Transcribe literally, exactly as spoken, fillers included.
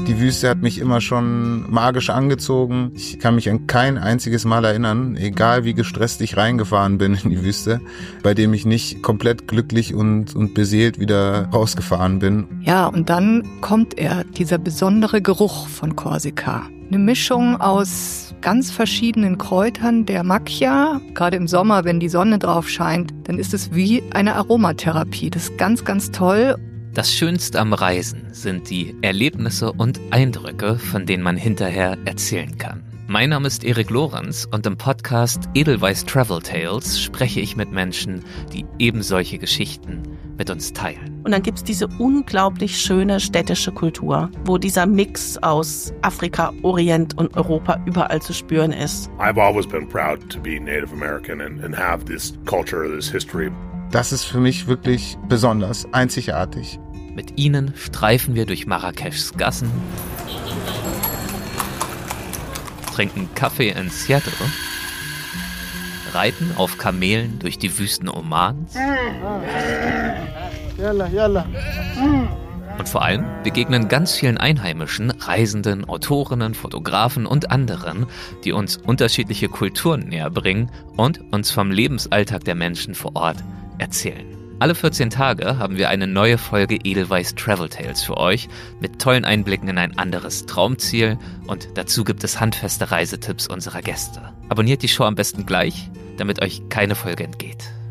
Die Wüste hat mich immer schon magisch angezogen. Ich kann mich an kein einziges Mal erinnern, egal wie gestresst ich reingefahren bin in die Wüste, bei dem ich nicht komplett glücklich und, und beseelt wieder rausgefahren bin. Ja, und dann kommt er, dieser besondere Geruch von Korsika. Eine Mischung aus ganz verschiedenen Kräutern, der Macchia. Gerade im Sommer, wenn die Sonne drauf scheint, dann ist es wie eine Aromatherapie. Das ist ganz, ganz toll. Das Schönste am Reisen sind die Erlebnisse und Eindrücke, von denen man hinterher erzählen kann. Mein Name ist Erik Lorenz und im Podcast Edelweiss Travel Tales spreche ich mit Menschen, die eben solche Geschichten mit uns teilen. Und dann gibt's diese unglaublich schöne städtische Kultur, wo dieser Mix aus Afrika, Orient und Europa überall zu spüren ist. I've always been proud to be Native American and, and have this culture, this history. Das ist für mich wirklich besonders, einzigartig. Mit ihnen streifen wir durch Marrakeschs Gassen, trinken Kaffee in Seattle, reiten auf Kamelen durch die Wüsten Omans und vor allem begegnen ganz vielen Einheimischen, Reisenden, Autorinnen, Fotografen und anderen, die uns unterschiedliche Kulturen näher bringen und uns vom Lebensalltag der Menschen vor Ort erzählen. Alle vierzehn Tage haben wir eine neue Folge Edelweiss Travel Tales für euch mit tollen Einblicken in ein anderes Traumziel und dazu gibt es handfeste Reisetipps unserer Gäste. Abonniert die Show am besten gleich, damit euch keine Folge entgeht.